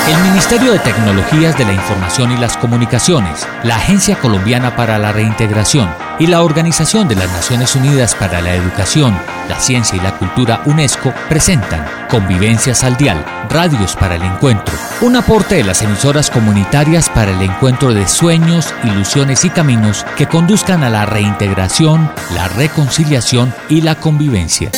El Ministerio de Tecnologías de la Información y las Comunicaciones, la Agencia Colombiana para la Reintegración y la Organización de las Naciones Unidas para la Educación, la Ciencia y la Cultura UNESCO presentan Convivencias al Dial, Radios para el Encuentro, un aporte de las emisoras comunitarias para el encuentro de sueños, ilusiones y caminos que conduzcan a la reintegración, la reconciliación y la convivencia.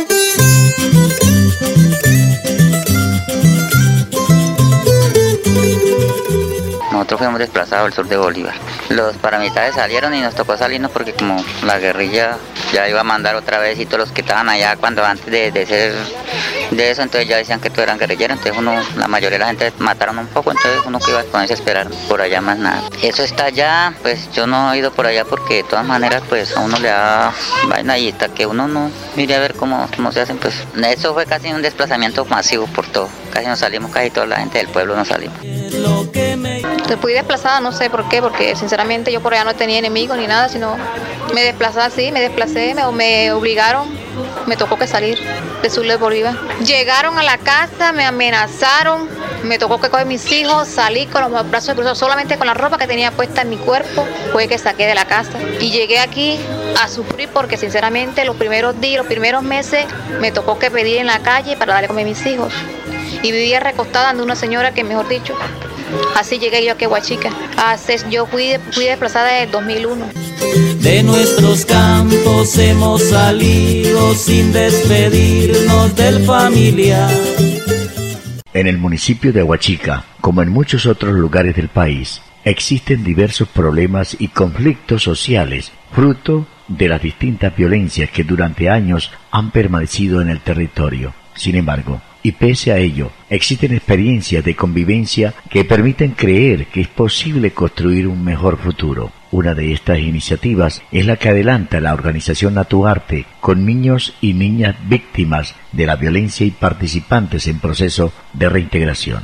Nosotros fuimos desplazados al sur de Bolívar. Los paramilitares salieron y nos tocó salirnos porque como la guerrilla ya iba a mandar otra vez y todos los que estaban allá cuando antes de ser de eso, entonces ya decían que todos eran guerrilleros, entonces la mayoría de la gente mataron un poco, entonces uno que iba a ponerse a esperar por allá más nada. Eso está allá, pues yo no he ido por allá porque de todas maneras pues a uno le da vaina y hasta que uno no mire a ver cómo se hacen, pues eso fue casi un desplazamiento masivo por todo, casi nos salimos, casi toda la gente del pueblo nos salimos. Te fui desplazada, no sé por qué, porque sinceramente yo por allá no tenía enemigos ni nada, sino me desplacé, me obligaron, me tocó que salir de sur de Bolívar. Llegaron a la casa, me amenazaron, me tocó que coger mis hijos, salí con los brazos cruzados, solamente con la ropa que tenía puesta en mi cuerpo, fue que saqué de la casa. Y llegué aquí a sufrir porque sinceramente los primeros días, los primeros meses, me tocó que pedir en la calle para darle a comer a mis hijos. Y vivía recostada ante una señora que, mejor dicho, así llegué yo aquí a Huachica. Yo fui desplazada desde el 2001. De nuestros campos hemos salido sin despedirnos del familiar. En el municipio de Huachica, como en muchos otros lugares del país, existen diversos problemas y conflictos sociales, fruto de las distintas violencias que durante años han permanecido en el territorio. Sin embargo, y pese a ello, existen experiencias de convivencia que permiten creer que es posible construir un mejor futuro. Una de estas iniciativas es la que adelanta la organización Natuarte con niños y niñas víctimas de la violencia y participantes en proceso de reintegración.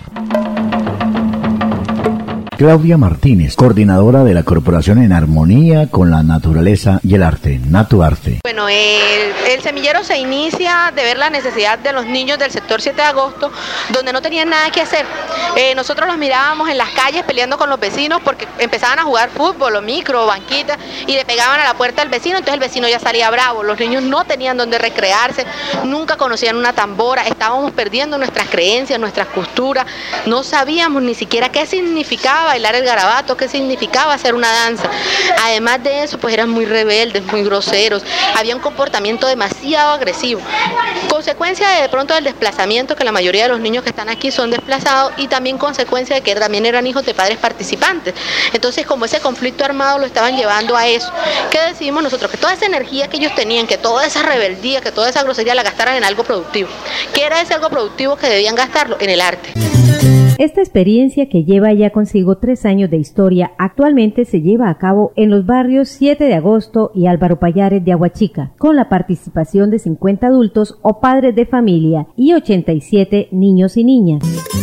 Claudia Martínez, coordinadora de la Corporación en Armonía con la Naturaleza y el Arte, Natuarte. Bueno, el semillero se inicia de ver la necesidad de los niños del sector 7 de agosto, donde no tenían nada que hacer. Nosotros los mirábamos en las calles peleando con los vecinos porque empezaban a jugar fútbol o micro o banquita y le pegaban a la puerta del vecino, entonces el vecino ya salía bravo. Los niños no tenían donde recrearse, nunca conocían una tambora, estábamos perdiendo nuestras creencias, nuestras costuras, no sabíamos ni siquiera qué significaba bailar el garabato, qué significaba hacer una danza. Además de eso, pues eran muy rebeldes, muy groseros, había un comportamiento demasiado agresivo. Consecuencia de pronto del desplazamiento, que la mayoría de los niños que están aquí son desplazados, y también consecuencia de que también eran hijos de padres participantes. Entonces, como ese conflicto armado lo estaban llevando a eso, ¿qué decidimos nosotros? Que toda esa energía que ellos tenían, que toda esa rebeldía, que toda esa grosería la gastaran en algo productivo. ¿Qué era ese algo productivo que debían gastarlo? En el arte. Esta experiencia, que lleva ya consigo 3 años de historia, actualmente se lleva a cabo en los barrios 7 de agosto y Álvaro Pallares de Aguachica, con la participación de 50 adultos o padres de familia y 87 niños y niñas.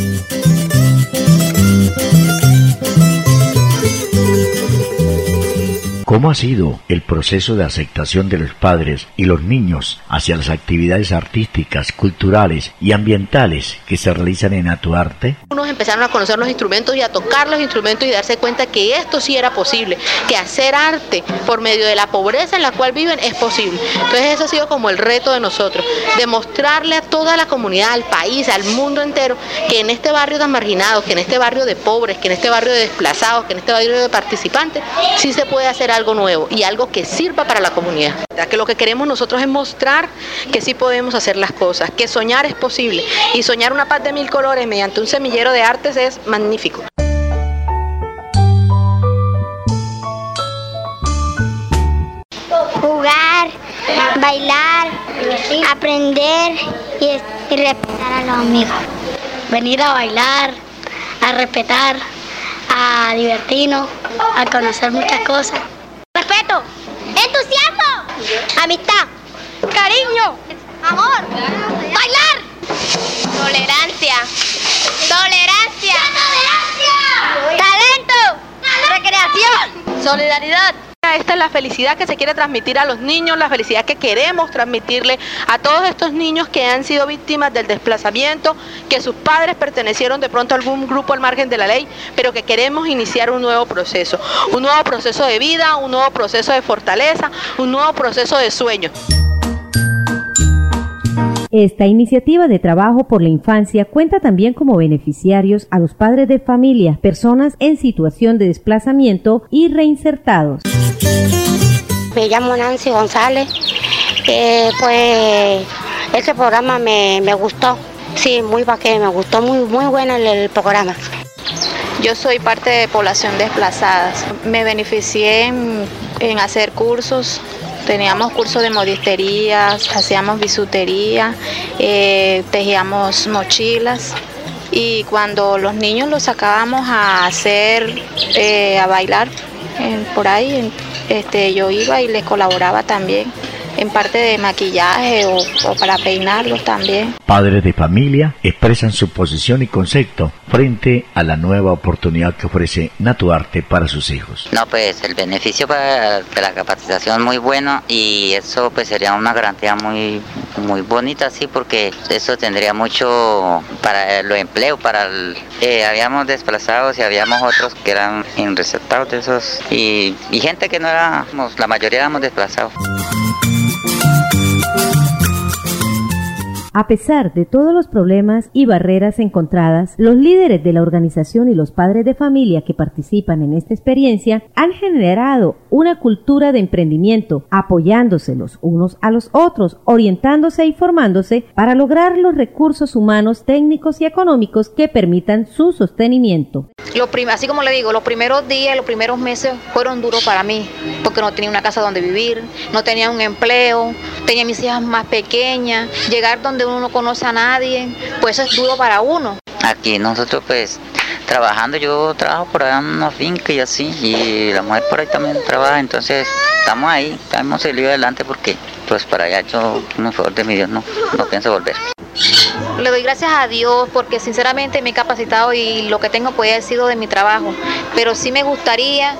¿Cómo ha sido el proceso de aceptación de los padres y los niños hacia las actividades artísticas, culturales y ambientales que se realizan en Natuarte? Unos empezaron a conocer los instrumentos y a tocar los instrumentos y darse cuenta que esto sí era posible, que hacer arte por medio de la pobreza en la cual viven es posible. Entonces ese ha sido como el reto de nosotros, demostrarle a toda la comunidad, al país, al mundo entero, que en este barrio tan marginado, que en este barrio de pobres, que en este barrio de desplazados, que en este barrio de participantes, sí se puede hacer algo nuevo y algo que sirva para la comunidad. Que lo que queremos nosotros es mostrar que sí podemos hacer las cosas, que soñar es posible, y soñar una paz de 1000 colores mediante un semillero de artes es magnífico. Jugar, bailar, aprender y respetar a los amigos. Venir a bailar, a respetar, a divertirnos, a conocer muchas cosas. Respeto, entusiasmo, amistad, cariño, amor, bailar, tolerancia, talento, recreación, solidaridad, verdad esta es la felicidad que se quiere transmitir a los niños, la felicidad que queremos transmitirle a todos estos niños que han sido víctimas del desplazamiento, que sus padres pertenecieron de pronto a algún grupo al margen de la ley, pero que queremos iniciar un nuevo proceso de vida, un nuevo proceso de fortaleza, un nuevo proceso de sueño. Esta iniciativa de trabajo por la infancia cuenta también como beneficiarios a los padres de familia, personas en situación de desplazamiento y reinsertados. Me llamo Nancy González, pues ese programa me gustó, sí, me gustó muy bueno el programa. Yo soy parte de población desplazadas. Me beneficié en hacer cursos. Teníamos cursos de modistería, hacíamos bisutería, tejíamos mochilas. Y cuando los niños los sacábamos a a bailar por ahí, yo iba y les colaboraba también en parte de maquillaje o para peinarlos también. Padres de familia expresan su posición y concepto frente a la nueva oportunidad que ofrece Natuarte para sus hijos. No, pues el beneficio de la capacitación muy bueno, y eso pues sería una garantía muy bonita, sí, porque eso tendría mucho para los empleos, habíamos desplazados y habíamos otros que eran inreceptados de esos, y gente que no éramos, la mayoría éramos desplazados. A pesar de todos los problemas y barreras encontradas, los líderes de la organización y los padres de familia que participan en esta experiencia han generado una cultura de emprendimiento, apoyándose los unos a los otros, orientándose y formándose para lograr los recursos humanos, técnicos y económicos que permitan su sostenimiento. Así como le digo, los primeros días, los primeros meses fueron duros para mí, porque no tenía una casa donde vivir, no tenía un empleo, tenía mis hijas más pequeñas, llegar donde uno no conoce a nadie, pues eso es duro para uno. Aquí nosotros pues trabajando, yo trabajo por allá en una finca y así, y la mujer por ahí también trabaja, entonces estamos ahí, hemos salido adelante porque pues para allá yo, con el favor de mi Dios, no pienso volver. Le doy gracias a Dios porque sinceramente me he capacitado y lo que tengo puede haber sido de mi trabajo, pero sí me gustaría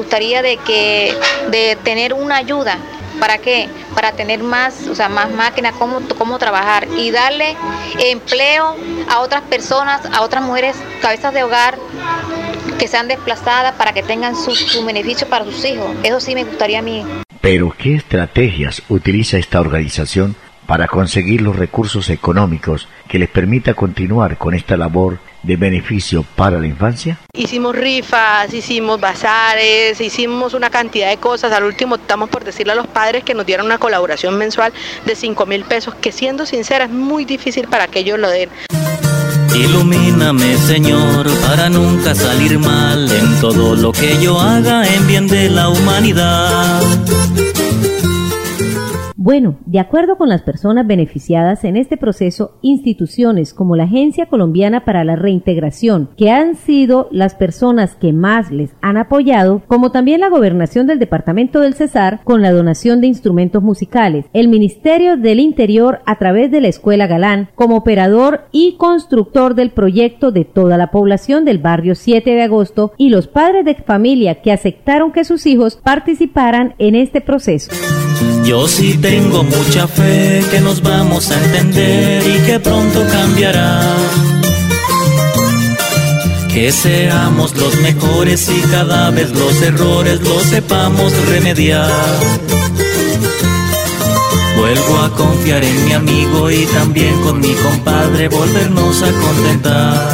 de tener una ayuda. ¿Para qué? Para tener más máquinas, cómo trabajar y darle empleo a otras personas, a otras mujeres, cabezas de hogar que sean desplazadas para que tengan su beneficio para sus hijos. Eso sí me gustaría a mí. Pero, ¿qué estrategias utiliza esta organización para conseguir los recursos económicos que les permita continuar con esta labor de beneficio para la infancia? Hicimos rifas, hicimos bazares, hicimos una cantidad de cosas. Al último optamos por decirle a los padres que nos dieran una colaboración mensual de 5.000 pesos, que siendo sincera es muy difícil para que ellos lo den. Ilumíname, Señor, para nunca salir mal en todo lo que yo haga en bien de la humanidad. Bueno, de acuerdo con las personas beneficiadas en este proceso, instituciones como la Agencia Colombiana para la Reintegración, que han sido las personas que más les han apoyado, como también la Gobernación del Departamento del Cesar con la donación de instrumentos musicales, el Ministerio del Interior a través de la Escuela Galán, como operador y constructor del proyecto de toda la población del barrio 7 de agosto, y los padres de familia que aceptaron que sus hijos participaran en este proceso. Yo sí tengo mucha fe que nos vamos a entender y que pronto cambiará. Que seamos los mejores y cada vez los errores los sepamos remediar. Vuelvo a confiar en mi amigo y también con mi compadre volvernos a contentar.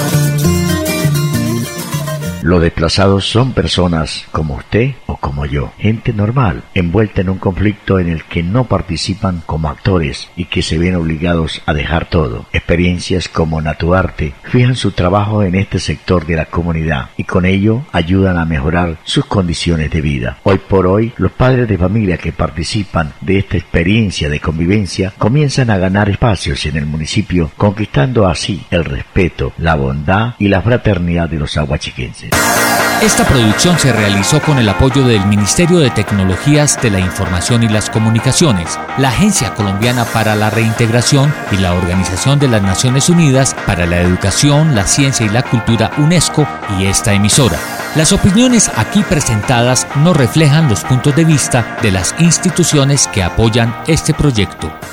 Los desplazados son personas como usted o como yo, gente normal, envuelta en un conflicto en el que no participan como actores y que se ven obligados a dejar todo. Experiencias como Natuarte fijan su trabajo en este sector de la comunidad y con ello ayudan a mejorar sus condiciones de vida. Hoy por hoy, los padres de familia que participan de esta experiencia de convivencia comienzan a ganar espacios en el municipio, conquistando así el respeto, la bondad y la fraternidad de los aguachiquenses. Esta producción se realizó con el apoyo del Ministerio de Tecnologías de la Información y las Comunicaciones, la Agencia Colombiana para la Reintegración y la Organización de las Naciones Unidas para la Educación, la Ciencia y la Cultura UNESCO y esta emisora. Las opiniones aquí presentadas no reflejan los puntos de vista de las instituciones que apoyan este proyecto.